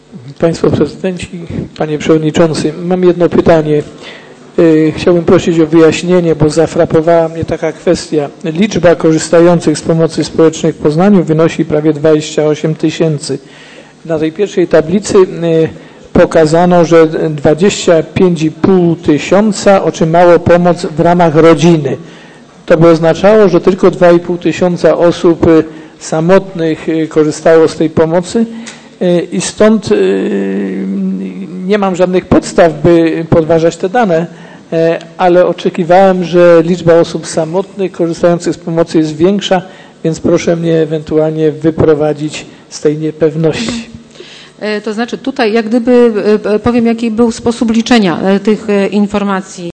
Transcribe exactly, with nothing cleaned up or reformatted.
Państwo Prezydenci, Panie Przewodniczący, mam jedno pytanie. Chciałbym prosić o wyjaśnienie, bo zafrapowała mnie taka kwestia. Liczba korzystających z pomocy społecznej w Poznaniu wynosi prawie dwadzieścia osiem tysięcy. Na tej pierwszej tablicy pokazano, że dwadzieścia pięć i pół tysiąca otrzymało pomoc w ramach rodziny. To by oznaczało, że tylko dwa i pół tysiąca osób samotnych korzystało z tej pomocy i stąd nie mam żadnych podstaw, by podważać te dane, ale oczekiwałem, że liczba osób samotnych korzystających z pomocy jest większa, więc proszę mnie ewentualnie wyprowadzić z tej niepewności. To znaczy tutaj jak gdyby powiem, jaki był sposób liczenia tych informacji.